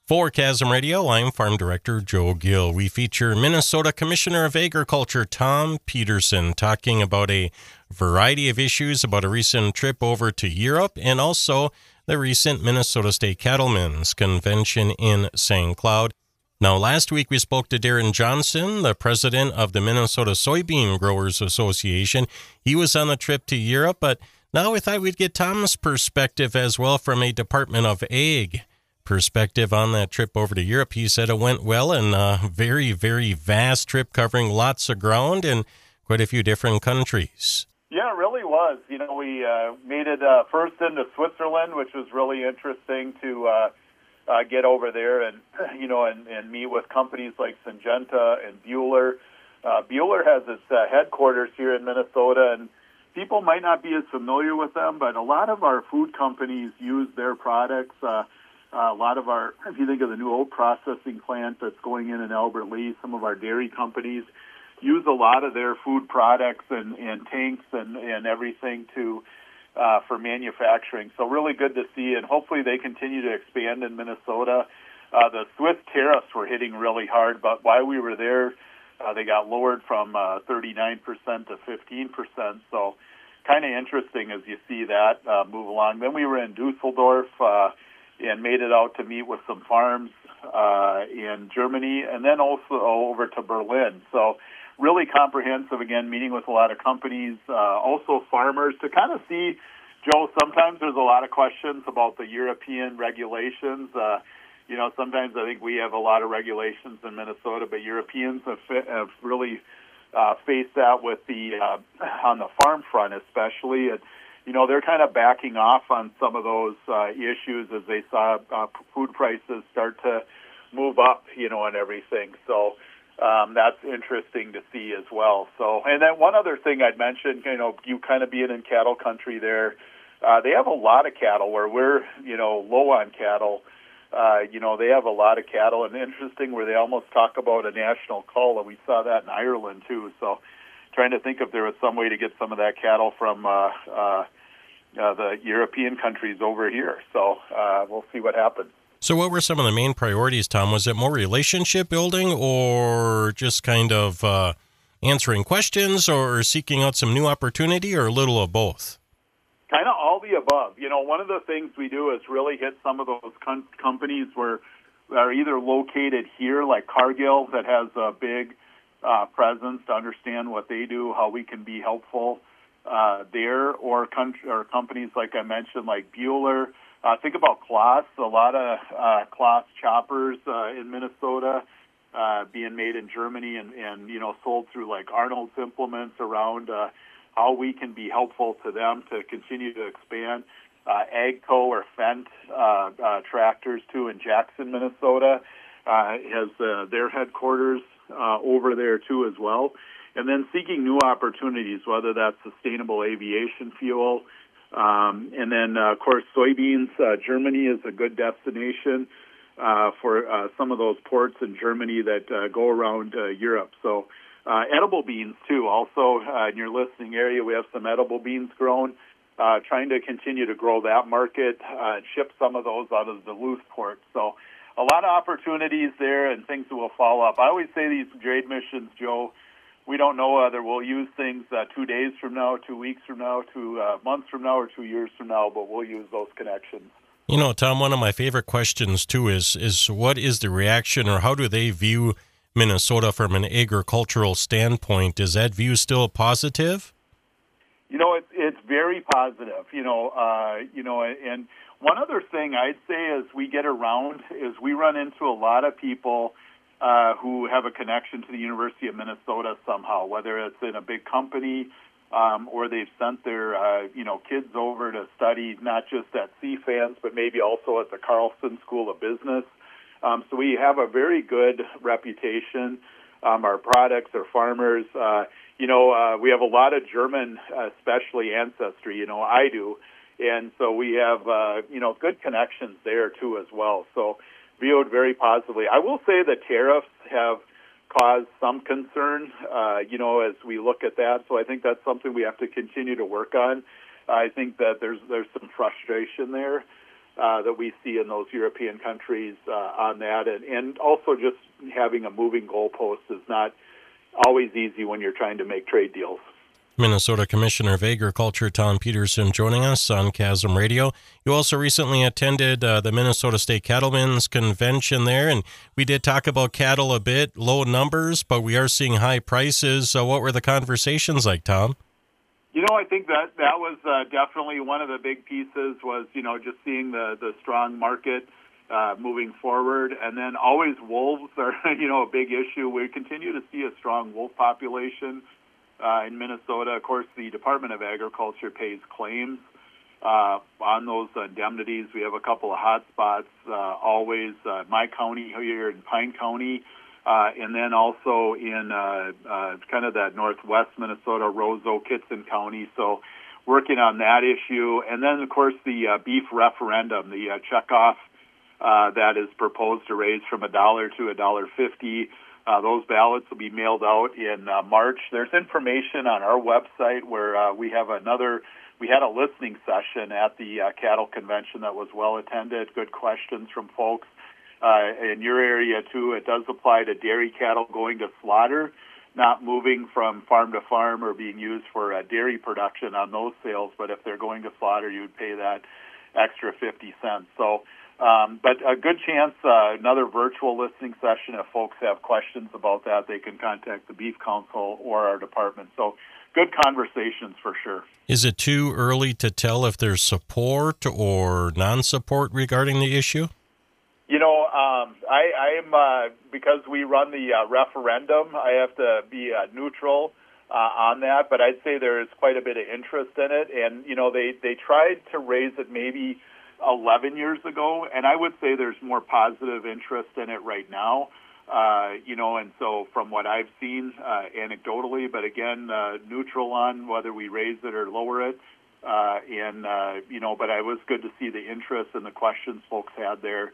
For Chasm Radio, I'm Farm Director Joe Gill. We feature Minnesota Commissioner of Agriculture Tom Peterson talking about a variety of issues about a recent trip over to Europe and also the recent Minnesota State Cattlemen's Convention in St. Cloud. Now, last week we spoke to Darren Johnson, the president of the Minnesota Soybean Growers Association. He was on the trip to Europe, but now we thought we'd get Tom's perspective as well from a Department of Ag perspective on that trip over to Europe. He said it went well and a very, very vast trip covering lots of ground and quite a few different countries. Yeah, it really was. You know, we made it first into Switzerland, which was really interesting to get over there and, you know, and meet with companies like Syngenta and Buehler. Buehler has its headquarters here in Minnesota, and people might not be as familiar with them, but a lot of our food companies use their products. A lot of our, if you think of the new oat processing plant that's going in Albert Lea, some of our dairy companies use a lot of their food products and tanks and everything to for manufacturing. So really good to see, and hopefully they continue to expand in Minnesota. The Swiss tariffs were hitting really hard, but while we were there, they got lowered from 39% to 15%. So kind of interesting as you see that move along. Then we were in Dusseldorf and made it out to meet with some farms in Germany, and then also over to Berlin. So really comprehensive, again, meeting with a lot of companies, also farmers, to kind of see, Joe, sometimes there's a lot of questions about the European regulations. You know, sometimes I think we have a lot of regulations in Minnesota, but Europeans have really faced that with the on the farm front especially. And, you know, they're kind of backing off on some of those issues as they saw food prices start to move up, you know, and everything. So that's interesting to see as well. So, and then one other thing I'd mention, you know, you kind of being in cattle country there, they have a lot of cattle where we're, you know, low on cattle. You know, they have a lot of cattle, and interesting where they almost talk about a national cull, and we saw that in Ireland too. So trying to think if there was some way to get some of that cattle from the European countries over here. So we'll see what happens. So what were some of the main priorities, Tom? Was it more relationship building or just kind of answering questions or seeking out some new opportunity, or a little of both? Kind of all the above. You know, one of the things we do is really hit some of those companies where are either located here, like Cargill, that has a big presence, to understand what they do, how we can be helpful there, or companies like I mentioned, like Buehler. Think about Claas. A lot of Claas choppers in Minnesota being made in Germany and you know, sold through like Arnold's Implements around how we can be helpful to them to continue to expand. AGCO or Fendt tractors too in Jackson, Minnesota has their headquarters over there too as well. And then seeking new opportunities, whether that's sustainable aviation fuel. And then, of course, soybeans. Germany is a good destination for some of those ports in Germany that go around Europe. So edible beans, too. Also, in your listening area, we have some edible beans grown, trying to continue to grow that market and ship some of those out of the Duluth port. So a lot of opportunities there and things that will follow up. I always say these trade missions, Joe, we don't know whether we'll use things 2 days from now, 2 weeks from now, 2 months from now, or 2 years from now, but we'll use those connections. You know, Tom, one of my favorite questions, too, is what is the reaction, or how do they view Minnesota from an agricultural standpoint? Is that view still positive? You know, it's very positive, you know, and one other thing I'd say as we get around is we run into a lot of people who have a connection to the University of Minnesota somehow, whether it's in a big company or they've sent their, kids over to study not just at CFANS, but maybe also at the Carlson School of Business. So we have a very good reputation. Our products, our farmers, we have a lot of German, especially ancestry, I do. And so we have, good connections there, too, as well. So viewed very positively. I will say the tariffs have caused some concern, as we look at that. So I think that's something we have to continue to work on. I think that there's some frustration there. that we see in those European countries on that. And also just having a moving goalpost is not always easy when you're trying to make trade deals. Minnesota Commissioner of Agriculture Tom Peterson joining us on Chasm Radio. You also recently attended the Minnesota State Cattlemen's Convention there, and we did talk about cattle a bit, low numbers, but we are seeing high prices. So what were the conversations like, Tom? I think that was definitely one of the big pieces was, just seeing the strong market moving forward. And then always wolves are, a big issue. We continue to see a strong wolf population in Minnesota. Of course, the Department of Agriculture pays claims on those indemnities. We have a couple of hot spots always, my county here in Pine County, and then also in kind of that northwest Minnesota, Roseau, Kitson County. So working on that issue. And then, of course, the beef referendum, the checkoff that is proposed to raise from $1 to $1.50. Those ballots will be mailed out in March. There's information on our website where we had a listening session at the cattle convention that was well attended, good questions from folks. In your area, too, it does apply to dairy cattle going to slaughter, not moving from farm to farm or being used for dairy production on those sales. But if they're going to slaughter, you would pay that extra 50 cents. So, but a good chance, another virtual listening session. If folks have questions about that, they can contact the Beef Council or our department. So good conversations for sure. Is it too early to tell if there's support or non-support regarding the issue? I am, because we run the referendum, I have to be neutral on that, but I'd say there is quite a bit of interest in it. And, they tried to raise it maybe 11 years ago, and I would say there's more positive interest in it right now, and so from what I've seen anecdotally, but again, neutral on whether we raise it or lower it, but it was good to see the interest and the questions folks had there,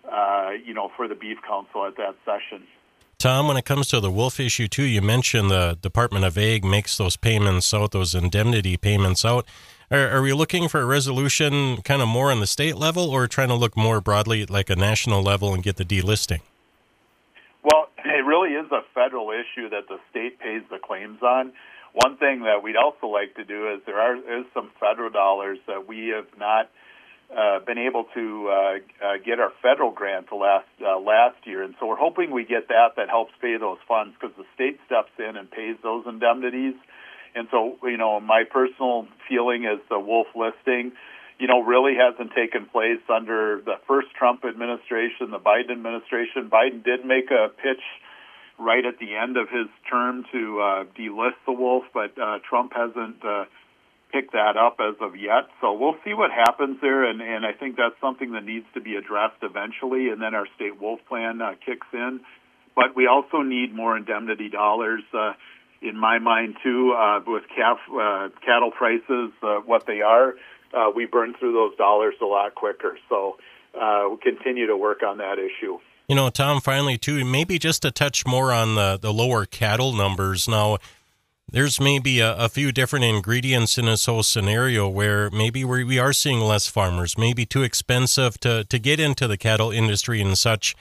for the Beef Council at that session. Tom, when it comes to the wolf issue, too, you mentioned the Department of Ag makes those payments out, those indemnity payments out. Are we looking for a resolution kind of more on the state level or trying to look more broadly at like a national level and get the delisting? Well, it really is a federal issue that the state pays the claims on. One thing that we'd also like to do is there is some federal dollars that we have not been able to get our federal grant the last year, and so we're hoping we get that helps pay those funds because the state steps in and pays those indemnities. And so, my personal feeling is the wolf listing, really hasn't taken place under the first Trump administration, the Biden administration. Biden did make a pitch right at the end of his term to delist the wolf, but Trump hasn't picked that up as of yet. So we'll see what happens there, and I think that's something that needs to be addressed eventually, and then our state wolf plan kicks in. But we also need more indemnity dollars, in my mind, too, with cattle prices, what they are. We burn through those dollars a lot quicker. So we'll continue to work on that issue. Tom, finally, too, maybe just to touch more on the lower cattle numbers. Now, there's maybe a few different ingredients in this whole scenario where maybe we are seeing less farmers, maybe too expensive to get into the cattle industry and such.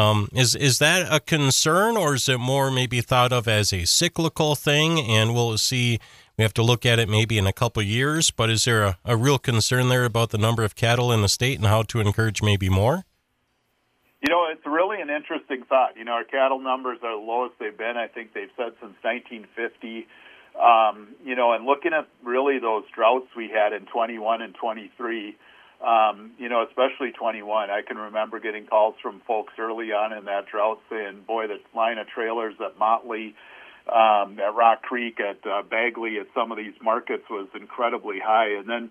Is that a concern, or is it more maybe thought of as a cyclical thing, and we have to look at it maybe in a couple of years, but is there a real concern there about the number of cattle in the state and how to encourage maybe more? It's really an interesting thought. Our cattle numbers are the lowest they've been, I think they've said, since 1950. And looking at really those droughts we had in 21 and 23, especially 21, I can remember getting calls from folks early on in that drought saying, boy, the line of trailers at Motley, at Rock Creek, at Bagley, at some of these markets was incredibly high. And then,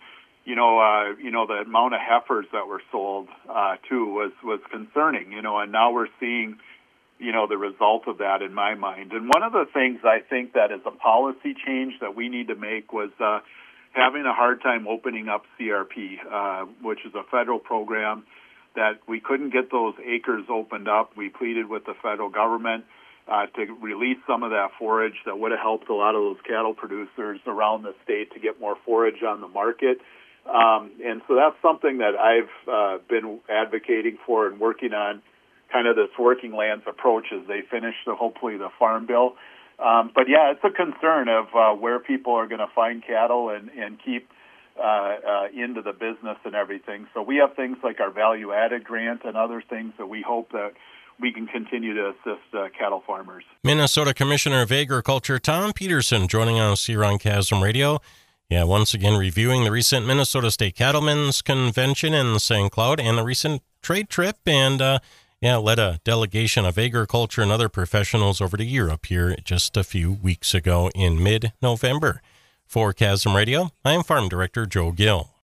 the amount of heifers that were sold, too, was concerning, and now we're seeing, the result of that in my mind. And one of the things I think that is a policy change that we need to make was having a hard time opening up CRP, which is a federal program that we couldn't get those acres opened up. We pleaded with the federal government to release some of that forage that would have helped a lot of those cattle producers around the state to get more forage on the market. And so that's something that I've been advocating for and working on, kind of this working lands approach as they finish hopefully the farm bill. But yeah, it's a concern of where people are going to find cattle and keep into the business and everything. So we have things like our value-added grant and other things that we hope that we can continue to assist cattle farmers. Minnesota Commissioner of Agriculture Tom Peterson joining us here on Chasm Radio. Yeah, once again reviewing the recent Minnesota State Cattlemen's Convention in St. Cloud and the recent trade trip, and led a delegation of agriculture and other professionals over to Europe here just a few weeks ago in mid-November. For Chasm Radio, I am Farm Director Joe Gill.